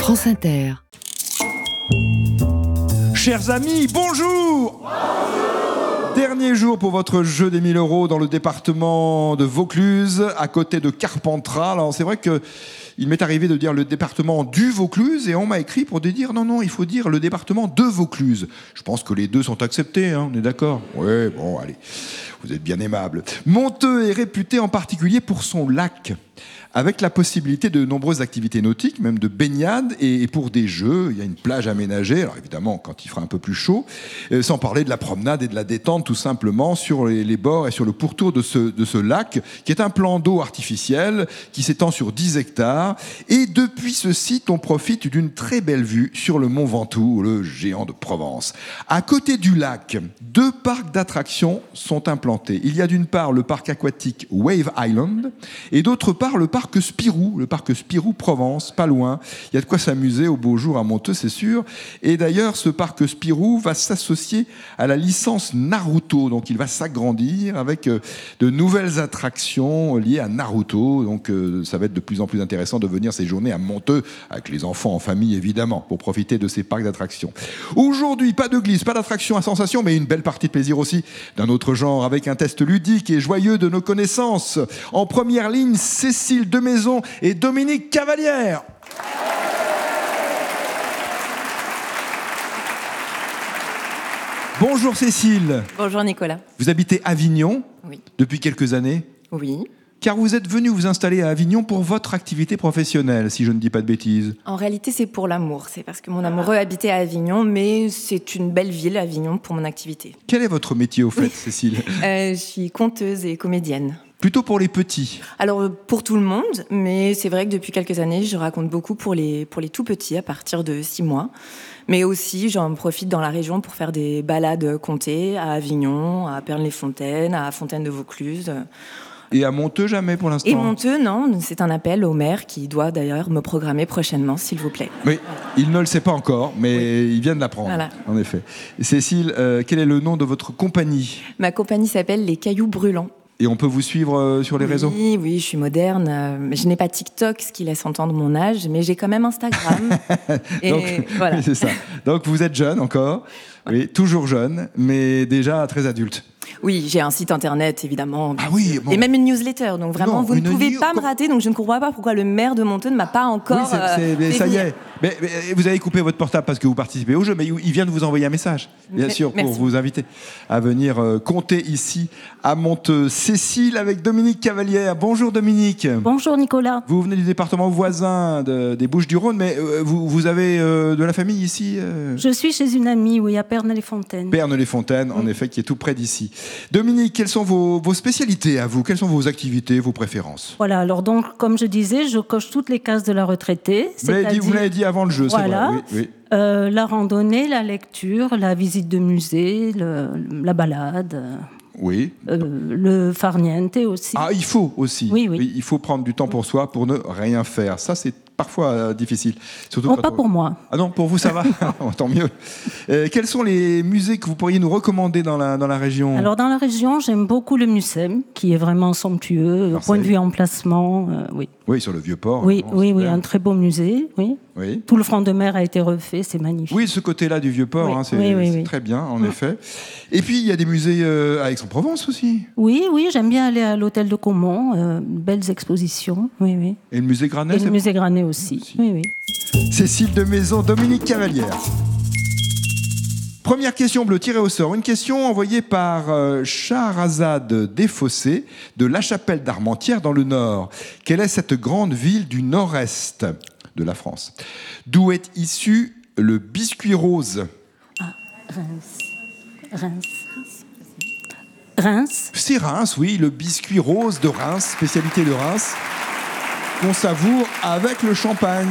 France Inter. Chers amis, bonjour. Dernier jour pour votre jeu des 1000 € dans le département de Vaucluse, à côté de Carpentras. Alors c'est vrai que il m'est arrivé de dire le département du Vaucluse et on m'a écrit pour dire non, il faut dire le département de Vaucluse. Je pense que les deux sont acceptés, on est d'accord ? Oui, bon, allez, vous êtes bien aimable. Monteux est réputé en particulier pour son lac, avec la possibilité de nombreuses activités nautiques, même de baignade, et pour des jeux, il y a une plage aménagée, alors évidemment quand il fera un peu plus chaud, sans parler de la promenade et de la détente tout simplement sur les bords et sur le pourtour de ce lac, qui est un plan d'eau artificiel qui s'étend sur 10 hectares, et depuis ce site, on profite d'une très belle vue sur le mont Ventoux, le géant de Provence. À côté du lac, 2 parcs d'attractions sont implantés. Il y a d'une part le parc aquatique Wave Island, et d'autre part le parc Spirou Provence, pas loin. Il y a de quoi s'amuser au beau jour à Monteux, c'est sûr. Et d'ailleurs, ce parc Spirou va s'associer à la licence Naruto. Donc, il va s'agrandir avec de nouvelles attractions liées à Naruto. Donc, ça va être de plus en plus intéressant de venir séjourner à Monteux, avec les enfants en famille, évidemment, pour profiter de ces parcs d'attractions. Aujourd'hui, pas de glisse, pas d'attraction à sensation, mais une belle partie de plaisir aussi, d'un autre genre, avec un test ludique et joyeux de nos connaissances. En première ligne, Cécile Demaison et Dominique Cavalière. Bonjour Cécile. Bonjour Nicolas. Vous habitez Avignon depuis quelques années ? Oui. Car vous êtes venu vous installer à Avignon pour votre activité professionnelle, si je ne dis pas de bêtises. En réalité, c'est pour l'amour. C'est parce que mon amoureux habitait à Avignon, mais c'est une belle ville, Avignon, pour mon activité. Quel est votre métier au fait, Cécile ? Je suis conteuse et comédienne. Plutôt pour les petits. Alors, pour tout le monde, mais c'est vrai que depuis quelques années, je raconte beaucoup pour les tout petits, à partir de 6 mois. Mais aussi, j'en profite dans la région pour faire des balades contées à Avignon, à Pernes-les-Fontaines, à Fontaine de Vaucluse. Et à Monteux, jamais pour l'instant ? Et Monteux, non. C'est un appel au maire qui doit d'ailleurs me programmer prochainement, s'il vous plaît. Oui, il ne le sait pas encore, mais il vient de l'apprendre, en effet. Cécile, quel est le nom de votre compagnie ? Ma compagnie s'appelle Les Cailloux Brûlants. Et on peut vous suivre sur les réseaux ? Oui, je suis moderne. Je n'ai pas TikTok, ce qui laisse entendre mon âge, mais j'ai quand même Instagram. Et donc, voilà. Oui, c'est ça. Donc vous êtes jeune encore, oui, toujours jeune, mais déjà très adulte. Oui, j'ai un site internet, évidemment. Ah oui, bon. Et même une newsletter. Donc vraiment, vous ne pouvez pas me rater. Donc je ne comprends pas pourquoi le maire de Monteux ne m'a pas encore... mais ça y est. Mais vous avez coupé votre portable parce que vous participez au jeu, mais il vient de vous envoyer un message, bien sûr, pour vous inviter à venir compter ici à Monteux. Cécile avec Dominique Cavalière. Bonjour Dominique. Bonjour Nicolas. Vous venez du département voisin des Bouches-du-Rhône, mais vous avez de la famille ici Je suis chez une amie, oui, à Pernes-les-Fontaines. Pernes-les-Fontaines, en effet, qui est tout près d'ici. Dominique, quelles sont vos spécialités à vous ? Quelles sont vos activités, vos préférences ? Voilà, alors donc, comme je disais, je coche toutes les cases de la retraitée. Vous l'avez dit avant le jeu, voilà, c'est vrai. Oui. La randonnée, la lecture, la visite de musée, la balade. Oui. Le farniente aussi. Ah, il faut aussi. Oui. Il faut prendre du temps pour soi, pour ne rien faire. Ça, c'est parfois difficile. Surtout pas pour moi. Ah non, pour vous, ça va. Tant mieux. Quels sont les musées que vous pourriez nous recommander dans la région ? Alors, dans la région, j'aime beaucoup le Mucem, qui est vraiment somptueux, au point de vue emplacement. Oui. Oui, sur le Vieux-Port. Oui, un très beau musée. Oui. Tout le front de mer a été refait, c'est magnifique. Oui, ce côté-là du Vieux-Port, c'est très bien, en effet. Et puis, il y a des musées à Aix-en-Provence aussi. Oui, j'aime bien aller à l'hôtel de Caumont, belles expositions. Oui. Et le musée Granet ? Et le musée Granet aussi. Oui. Cécile Demaison, Dominique Cavalière. Première question bleue, tirée au sort. Une question envoyée par Shahrazad Desfossés de La Chapelle d'Armentières dans le Nord. Quelle est cette grande ville du nord-est de la France ? D'où est issu le biscuit rose ? Reims. C'est Reims, oui, le biscuit rose de Reims, spécialité de Reims, qu'on savoure avec le champagne.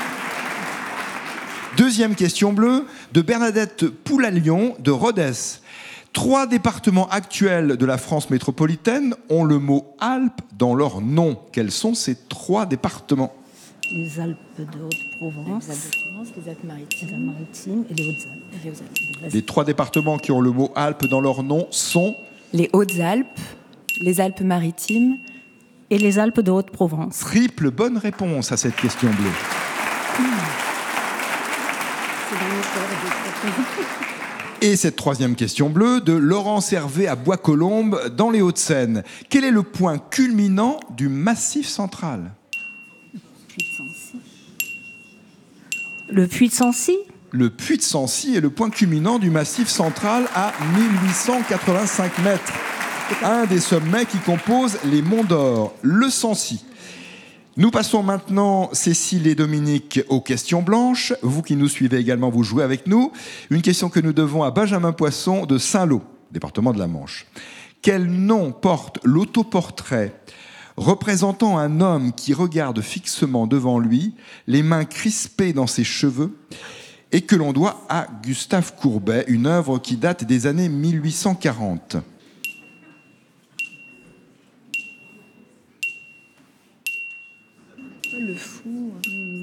Deuxième question bleue, de Bernadette Poulalion de Rodez. 3 départements actuels de la France métropolitaine ont le mot Alpes dans leur nom. Quels sont ces 3 départements ? Les Alpes de Haute-Provence, les Alpes-Maritimes et les Hautes-Alpes. Les 3 départements qui ont le mot Alpes dans leur nom sont les Hautes-Alpes, les Alpes-Maritimes et les Alpes de Haute-Provence. Triple bonne réponse à cette question bleue. Et cette troisième question bleue de Laurence Hervé à Bois-Colombes, dans les Hauts-de-Seine. Quel est le point culminant du Massif central ? Le Puy de Sancy ? Le Puy de Sancy est le point culminant du Massif central à 1885 mètres. Un des sommets qui composent les Monts d'Or, le Sancy. Nous passons maintenant, Cécile et Dominique, aux questions blanches. Vous qui nous suivez également, vous jouez avec nous. Une question que nous devons à Benjamin Poisson de Saint-Lô, département de la Manche. Quel nom porte l'autoportrait représentant un homme qui regarde fixement devant lui, les mains crispées dans ses cheveux, et que l'on doit à Gustave Courbet, une œuvre qui date des années 1840 ? Le fou.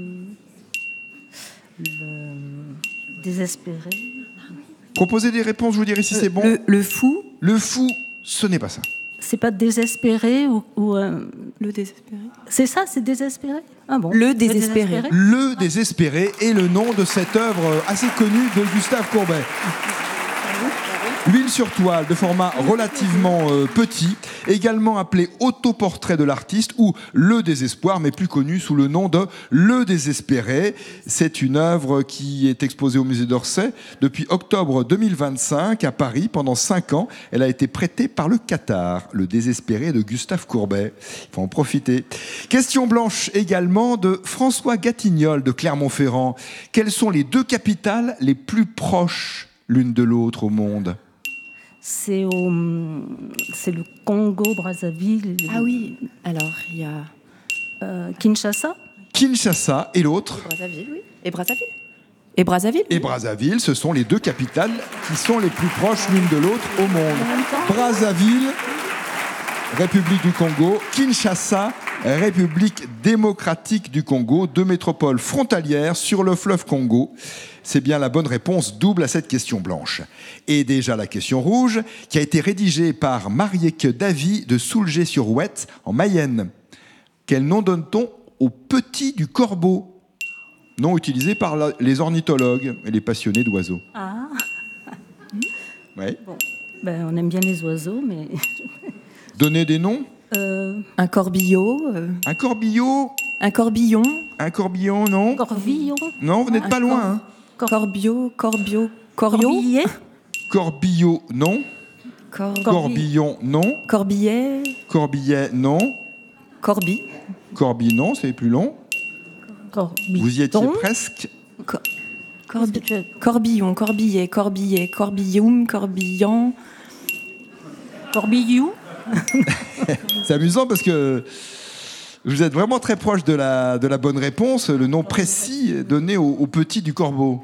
Le désespéré. Proposez des réponses, je vous dirai si c'est bon. Le fou. Le fou, ce n'est pas ça. C'est pas désespéré ou Le désespéré. C'est ça, c'est désespéré. Ah bon. Le désespéré. Le désespéré est le nom de cette œuvre assez connue de Gustave Courbet. L'huile sur toile de format relativement petit, également appelé autoportrait de l'artiste ou Le Désespoir, mais plus connu sous le nom de Le Désespéré. C'est une œuvre qui est exposée au musée d'Orsay depuis octobre 2025 à Paris pendant 5 ans. Elle a été prêtée par le Qatar, Le Désespéré de Gustave Courbet. Il faut en profiter. Question blanche également de François Gatignol de Clermont-Ferrand. Quelles sont les 2 capitales les plus proches l'une de l'autre au monde ? C'est le Congo-Brazzaville. Ah oui, alors il y a... Kinshasa. Kinshasa et l'autre ? Brazzaville, oui. Et Brazzaville. Et Brazzaville. Et Brazzaville, ce sont les 2 capitales qui sont les plus proches l'une de l'autre au monde. Brazzaville, République du Congo, Kinshasa, République démocratique du Congo, 2 métropoles frontalières sur le fleuve Congo. C'est bien la bonne réponse double à cette question blanche. Et déjà la question rouge, qui a été rédigée par Marieke Davy de Soulgé-sur-Ouette, en Mayenne. Quel nom donne-t-on au petit du corbeau ? Nom utilisé par les ornithologues et les passionnés d'oiseaux. Ah. Ouais. Bon. On aime bien les oiseaux, mais... Donnez des noms ? Un corbeau. Un corbillot ? Un corbillon. Un corbillon, non ? Corbillon. Non, vous n'êtes pas loin. Hein. Corbio. Corbillet. Corbillot, non. Corbillon, non. Corbillet. Corbillet, non. Corbi. Corbi, non, c'est plus long. Corbiton. Vous y étiez presque. Corbillon, corbillet, corbillum, corbillant. Corbillou. C'est amusant parce que vous êtes vraiment très proche de la bonne réponse, le nom précis donné au petit du corbeau.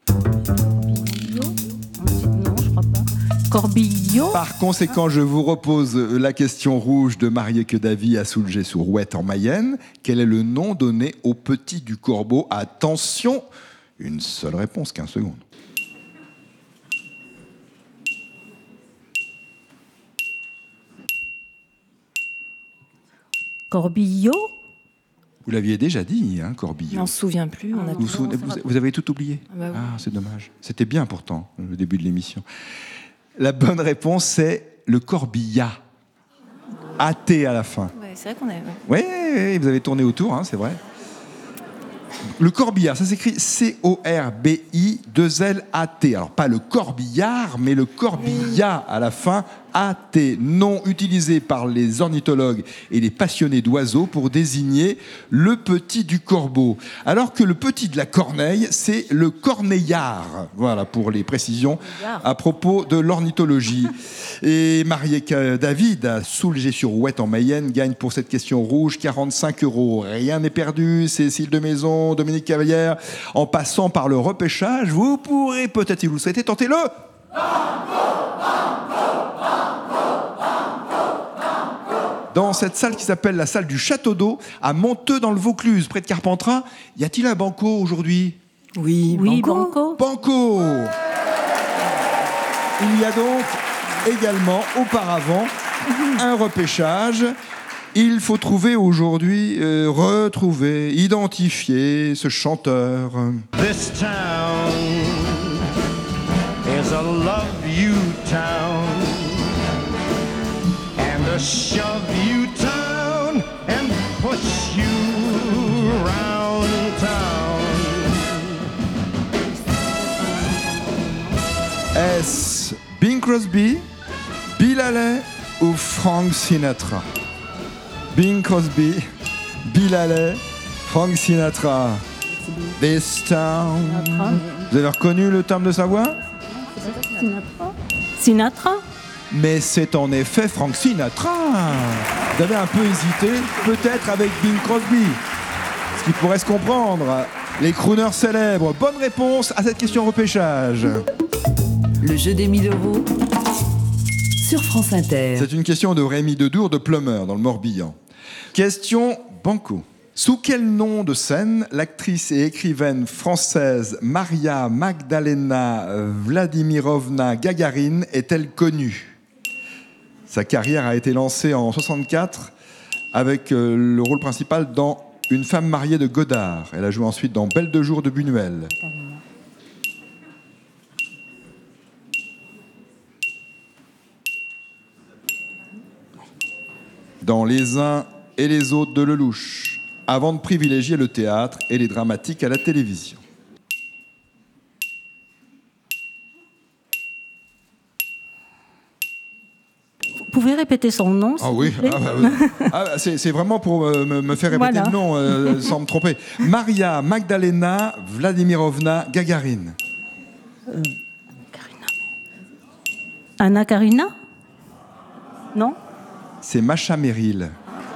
Non, je crois pas. Corbillot. Par conséquent, je vous repose la question rouge de Marieke Davy à Soulgé-sur-Ouette en Mayenne. Quel est le nom donné au petit du corbeau ? Attention, une seule réponse, 15 secondes. Corbillot. Vous l'aviez déjà dit, hein, Corbillot. On ne se souvient plus. Vous avez tout oublié. Oui. Ah, c'est dommage. C'était bien pourtant, le début de l'émission. La bonne réponse, c'est le corbillard. AT à la fin. Ouais, c'est vrai qu'on est... Oui, vous avez tourné autour, hein, c'est vrai. Le corbillard, ça s'écrit C-O-R-B-I-2-L-A-T. Alors, pas le corbillard, mais le corbillard à la fin, A-T. Nom utilisé par les ornithologues et les passionnés d'oiseaux pour désigner le petit du corbeau. Alors que le petit de la corneille, c'est le corneillard. Voilà, pour les précisions à propos de l'ornithologie. Et Marieke David, à Soulgé-sur-Ouette en Mayenne, gagne pour cette question rouge 45 €. Rien n'est perdu. Cécile de Maison, Dominique Cavalière, en passant par le repêchage, vous pourrez peut-être, si vous le souhaitez, tenter le... Dans cette salle qui s'appelle la salle du Château d'Eau, à Monteux dans le Vaucluse, près de Carpentras, y a-t-il un banco aujourd'hui ? Oui, Banco. Banco. Il y a donc également, auparavant, un repêchage. Il faut trouver aujourd'hui, retrouver, identifier ce chanteur. This town is a love you town, and a shove you town, and push you round town. Est-ce Bing Crosby, Bill Haley ou Frank Sinatra? Bing Crosby, Bill Haley, Frank Sinatra. This town. Vous avez reconnu le timbre de sa voix? Sinatra? Mais c'est en effet Frank Sinatra. Vous avez un peu hésité, peut-être avec Bing Crosby, ce qui pourrait se comprendre. Les crooners célèbres. Bonne réponse à cette question repêchage. Le jeu des 1000 € sur France Inter. C'est une question de Rémi Dedour de Plumeur, dans le Morbihan. Question banco. Sous quel nom de scène l'actrice et écrivaine française Maria Magdalena Vladimirovna Gagarine est-elle connue? Sa carrière a été lancée en 1964 avec le rôle principal dans Une femme mariée de Godard. Elle a joué ensuite dans Belle de jour de Buñuel. Dans Les uns et les autres de Lelouch, avant de privilégier le théâtre et les dramatiques à la télévision. Vous pouvez répéter son nom? Ah oui, c'est vraiment pour me faire répéter le nom sans me tromper. Maria Magdalena Vladimirovna Gagarine. Anna Karina? Non? C'est Macha Merrill.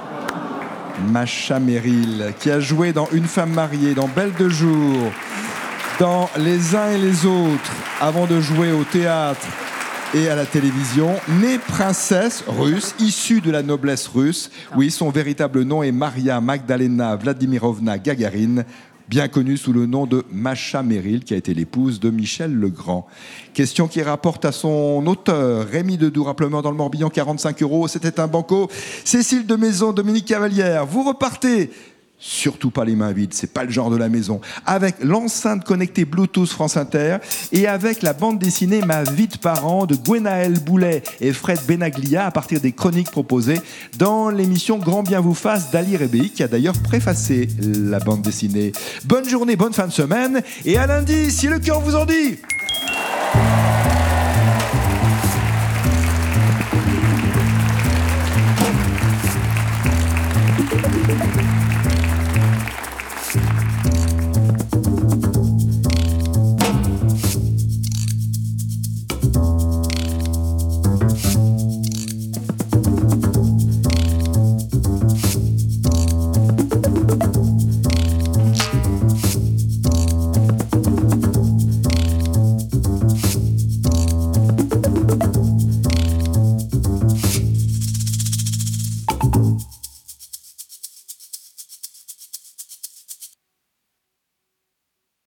Macha Merrill, qui a joué dans Une femme mariée, dans Belle de jour, dans Les uns et les autres, avant de jouer au théâtre et à la télévision. Née princesse russe, issue de la noblesse russe. Oui, son véritable nom est Maria Magdalena Vladimirovna Gagarine, bien connue sous le nom de Macha Merrill, qui a été l'épouse de Michel Legrand. Question qui rapporte à son auteur, Rémi Dedour, à Plumeur dans le Morbihan, 45 €. C'était un banco. Cécile de Maison, Dominique Cavalière, vous repartez. Surtout pas les mains vides, c'est pas le genre de la maison. Avec l'enceinte connectée Bluetooth France Inter et avec la bande dessinée Ma vie de parent de Gwenaël Boulet et Fred Benaglia à partir des chroniques proposées dans l'émission Grand bien vous fasse d'Ali Rebéi, qui a d'ailleurs préfacé la bande dessinée. Bonne journée, bonne fin de semaine et à lundi si le cœur vous en dit.